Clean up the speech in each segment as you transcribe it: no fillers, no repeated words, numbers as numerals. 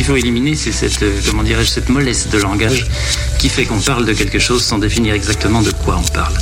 faut éliminer, c'est cette mollesse de langage qui fait qu'on parle de quelque chose sans définir exactement de quoi on parle.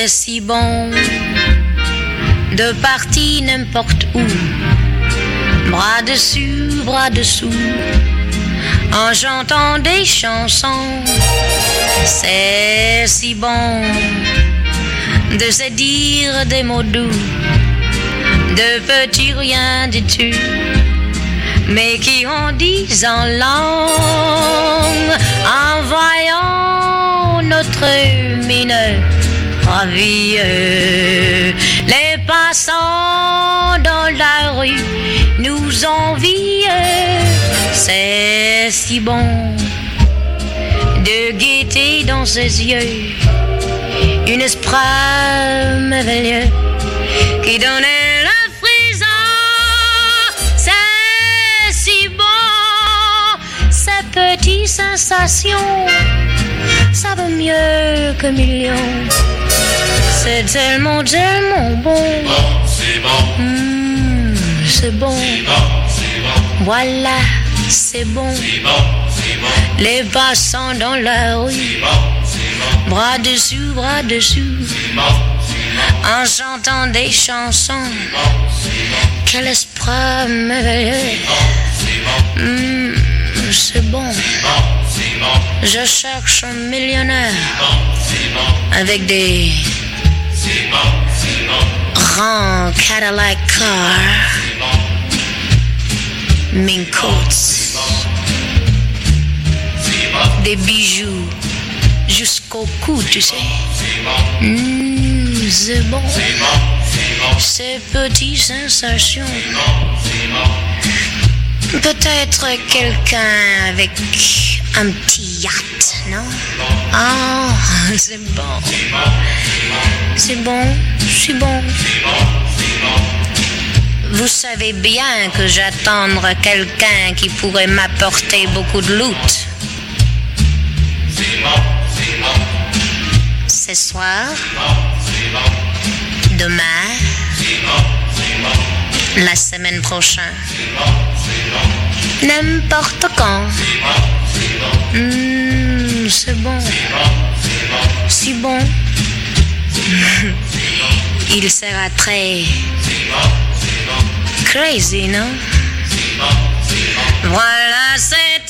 C'est si bon de partir n'importe où, bras dessus, bras dessous, en chantant des chansons. C'est si bon de se dire des mots doux, de petits rien du tout, mais qui en disent en langue, en voyant notre mine ravie. Les passants dans la rue nous envient. C'est si bon de gaieté dans ses yeux, une esprit merveilleux qui donnait le frisson. C'est si bon, ces petites sensations, ça vaut mieux que millions. C'est tellement, tellement bon. C'est bon. C'est bon. C'est bon. C'est bon. Voilà, c'est bon. C'est bon. C'est bon. Les passants dans la rue, C'est bon. C'est bon. bras dessus, bras dessous, C'est bon. C'est bon. en chantant des chansons. C'est bon. C'est bon. Quel esprit merveilleux. C'est bon. C'est bon. C'est bon. C'est bon. Je cherche un millionnaire C'est bon. avec des C'est bon. C'est bon. grands Cadillac cars, C'est bon. mink coats, C'est bon. des bijoux jusqu'au cou, tu sais. C'est bon. C'est bon. C'est bon. C'est bon. Ces petites sensations. C'est bon. Peut-être quelqu'un avec un petit yacht, non? Ah, c'est bon. C'est bon, c'est bon. Vous savez bien que j'attends quelqu'un qui pourrait m'apporter beaucoup de loot. Ce soir, demain, la semaine prochaine, n'importe quand. C'est bon. Si bon. Il sera très crazy, non? Voilà, c'était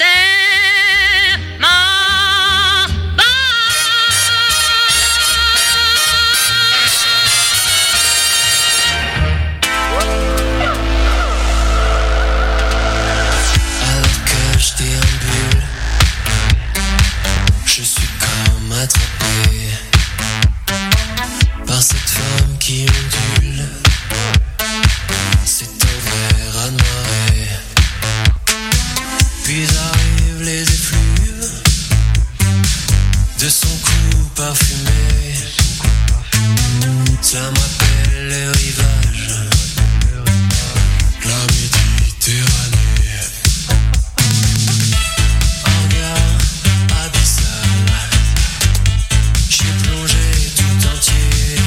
par cette femme qui ondule, c'est un verre à noiré. Puis arrivent les effluves de son cou parfumé. Ça m'appelle les rivages, la Méditerranée. Un regard abyssal, j'ai plongé tout entier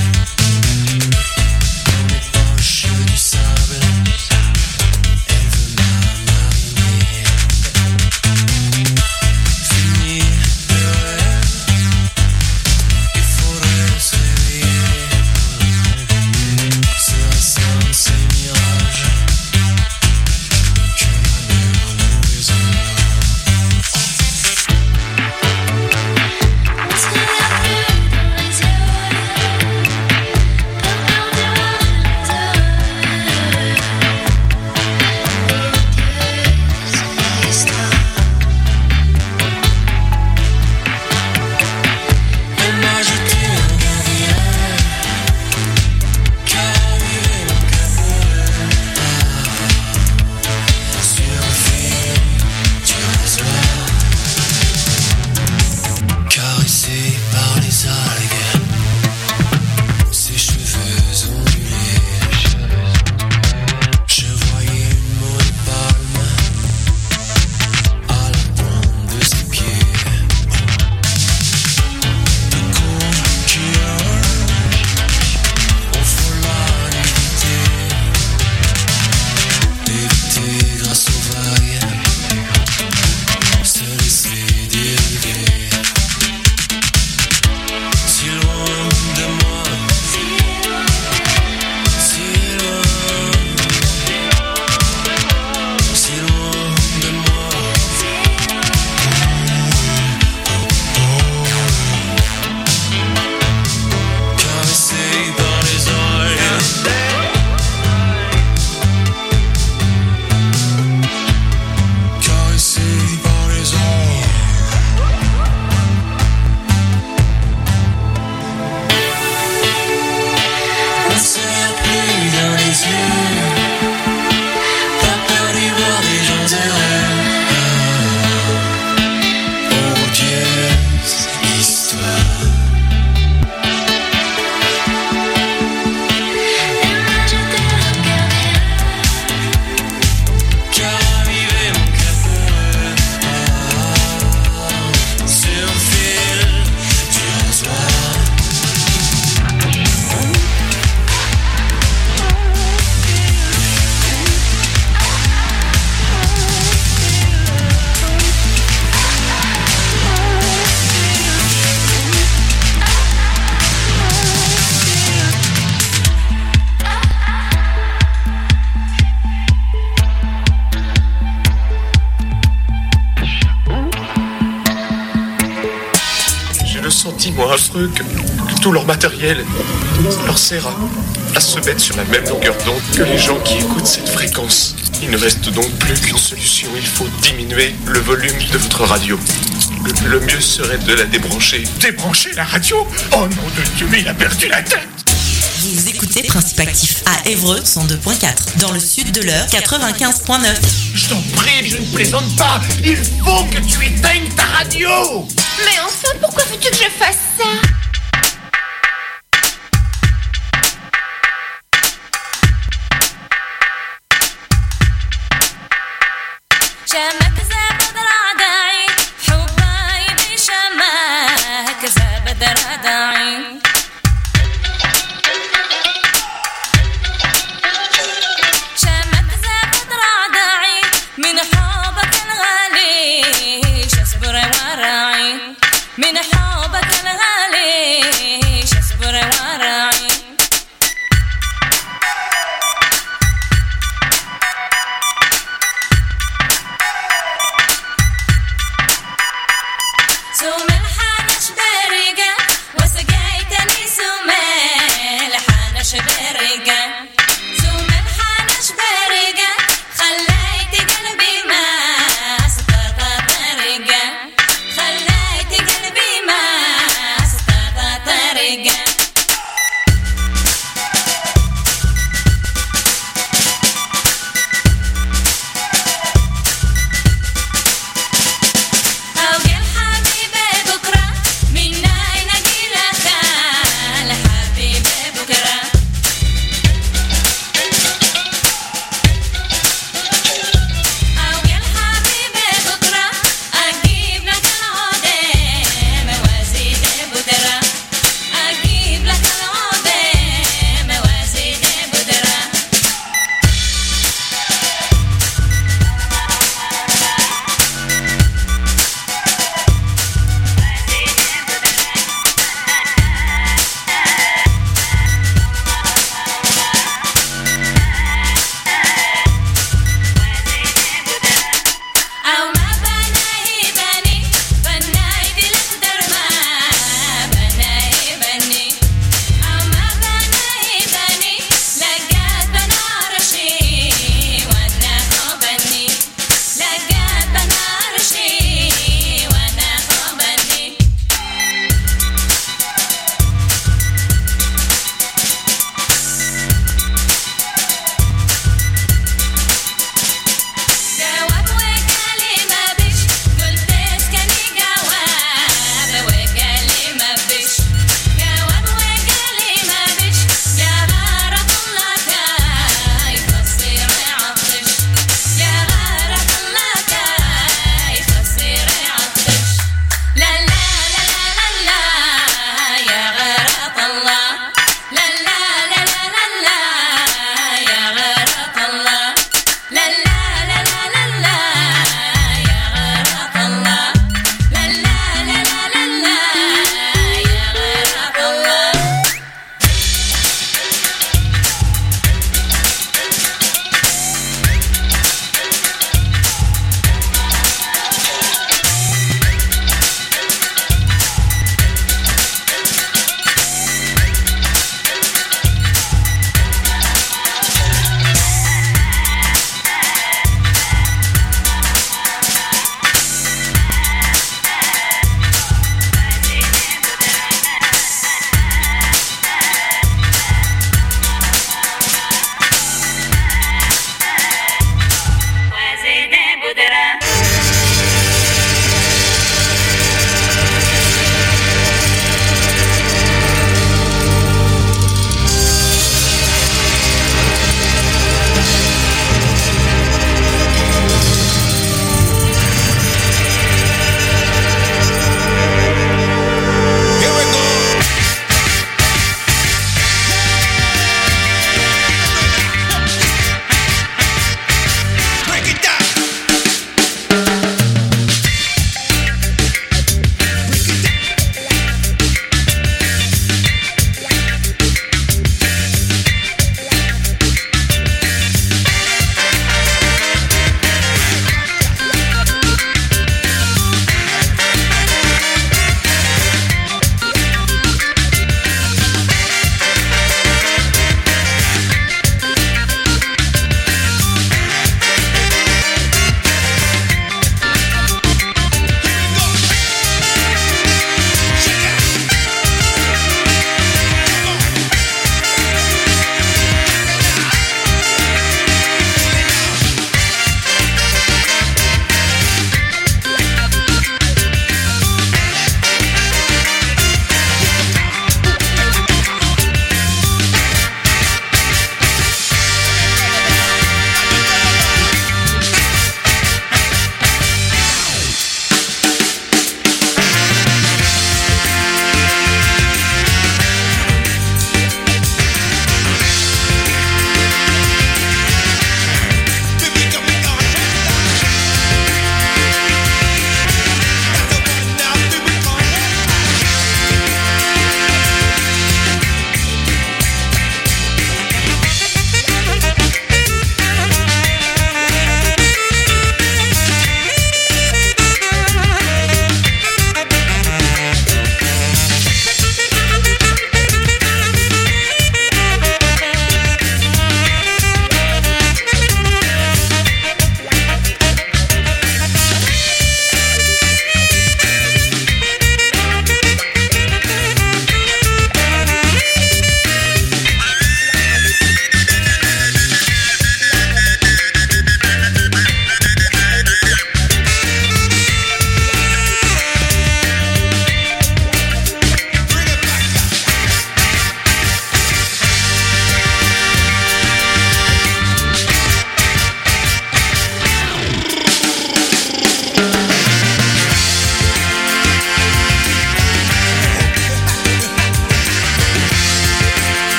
dans les poches du sable. Elle veut m'amariner. Fini le rêve, il faudrait se réveiller. Se dis-moi un truc, que tout leur matériel leur sert à se mettre sur la même longueur d'onde que les gens qui écoutent cette fréquence. Il ne reste donc plus qu'une solution, il faut diminuer le volume de votre radio. Le mieux serait de la débrancher. Débrancher la radio? Oh nom de Dieu, mais il a perdu la tête! Vous écoutez Principe Actif à Évreux 102.4, dans le sud de l'Eure 95.9. Je t'en prie, je ne plaisante pas. Il faut que tu éteignes ta radio. Mais enfin, pourquoi veux-tu que je fasse ça?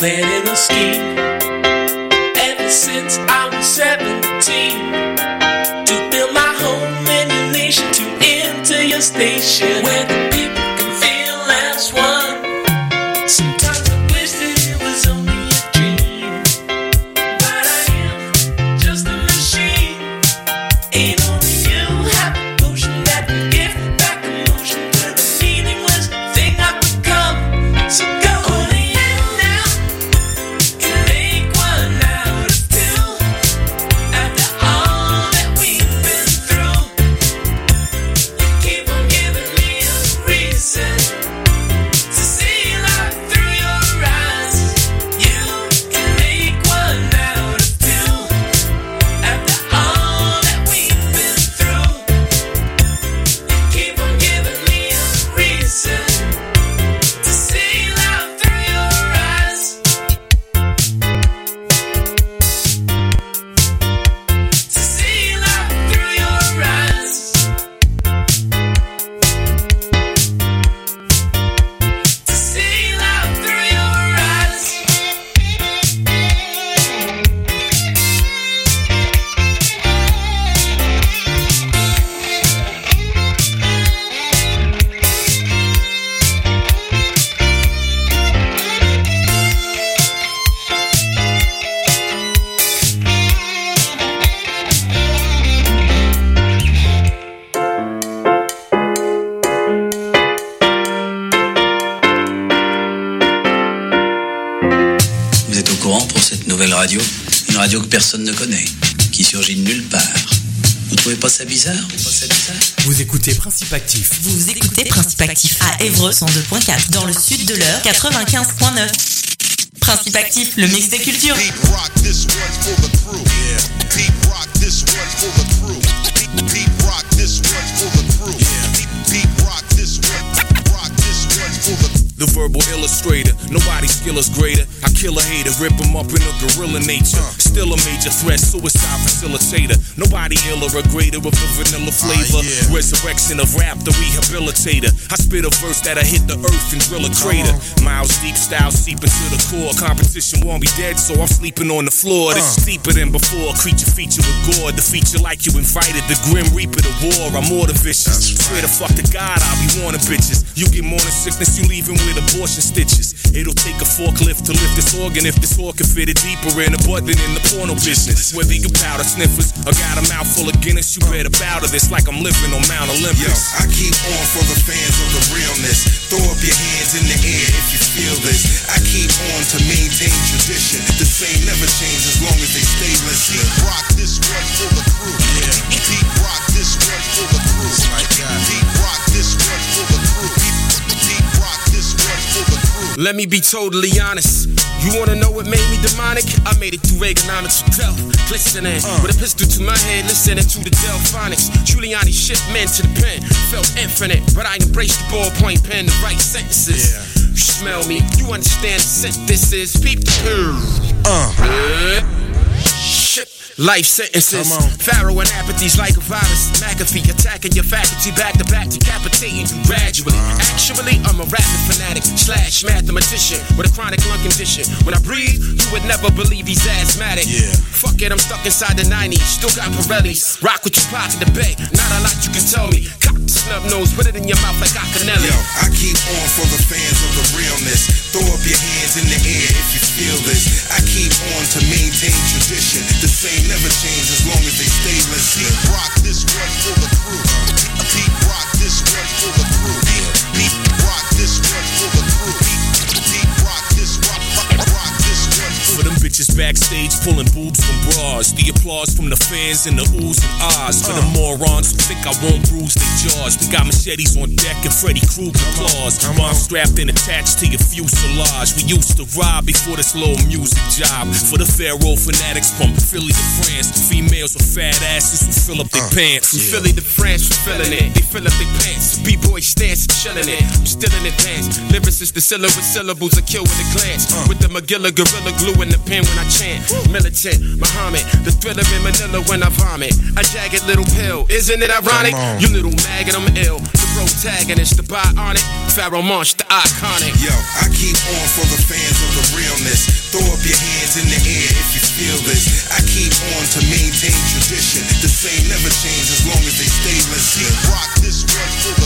planning a scheme ever since I was 17 to build my home in your nation, to enter your station where the people can feel as one. Sometimes I wish that it was only a dream, but I am just a machine. Ain't only you have a potion that can give back emotion to the meaningless thing I've become. So go on in now and make one out of two. After all that we've been through, you keep on giving me a reason to see life through your eyes. You can make one out of two. After all that we've been through, you keep on giving me a reason to see life through your eyes. To see life through your eyes. To see life through your eyes. Vous êtes au courant pour cette nouvelle radio? Une radio que personne ne connaît, qui surgit de nulle part. Vous trouvez pas ça bizarre? Vous écoutez Principe Actif. Vous écoutez Principe Actif à Évreux 102.4, dans le sud de l'heure 95.9. Principe Actif, le mix des cultures. Deep rock, this one's for the crew. Yeah. Deep rock, this one's for the crew. Deep rock, this one's for the crew. Yeah. Deep rock, this one's for the crew. The verbal illustrator, nobody's skill is greater. I kill a hater, rip him up in a gorilla nature. Still a major threat, suicide facilitator. Nobody iller or greater with the vanilla flavor. Resurrection of rap, the rehabilitator. I spit a verse that'll hit the earth and drill a crater. Miles deep, style seeping to the core. Competition won't be dead, so I'm sleeping on the floor. This is deeper than before. Creature feature with gore. The feature like you invited. The grim reaper, the war. I'm more than vicious. Swear to fuck to God, I'll be warning bitches. You get morning sickness, you leaving with abortion stitches. It'll take a forklift to lift this organ if this organ fit it deeper in a butt than in the porno business. Whether you powder sniffers or got a mouthful of Guinness, you better bow to this like I'm living on Mount Olympus. Yo, I keep on for the fans of the realness. Throw up your hands in the air if you feel this. I keep on to maintain tradition. The same never change as long as they stay listening. Deep rock, this one for the crew. Yeah. Deep rock, this one for the crew. Deep rock, this one for the crew. Deep rock, this one for the crew. Let me be totally honest. You wanna know what made me demonic? I made it through Reaganomics with Delph, glistening with a pistol to my head, listening to the Delphonics. Giuliani shit men to the pen, felt infinite, but I embraced the ballpoint pen to write sentences. You smell me, you understand the scent this is. Peep shit. Life sentences, Pharaoh and apathy's like a virus. McAfee attacking your faculty back to back, decapitating you gradually. Actually, I'm a rapping fanatic / mathematician with a chronic lung condition. When I breathe, you would never believe he's asthmatic. Fuck it, I'm stuck inside the 90s, still got Pirellis. Rock with your pocket to beg, not a lot you can tell me. Cock the snub nose, put it in your mouth like Acanelli. Yo, I keep on for the fans of the realness. Throw up your hands in the air if you feel this. I keep on to maintain tradition. The same never change as long as they stay listening. Deep rock, this one for the crew. Deep rock, this one for the crew. Deep rock, this one for the crew. Deep rock, this rock this one for them bitches backstage pulling boobs from bras. The applause from the fans and the oohs and ahs. For the morons who think I won't bruise their jaws. We got machetes on deck and Freddy Krueger claws. Bomb strapped and attached to your fuselage. We used to ride before this little music job. For the Pharaoh fanatics from Philly to France. Females with fat asses who fill up their pants. From Philly to France, we feeling it. They fill up their pants. B-boy stance, chilling it. I'm still in advance. Lyricist, the syllable with syllables, I kill with a glance. With the Magilla gorilla glue in the pen when I chant. Militant, Muhammad, the thriller in Manila when I vomit. A jagged little pill, isn't it ironic? You little maggot, I'm ill. The protagonist, the bionic. Pharaoh Monch, the iconic. Yo, I keep on for the fans of the realness. Throw up your hands in the air if you feel this. I keep on to maintain tradition. The same never change as long as they stay listening. Rock this one for the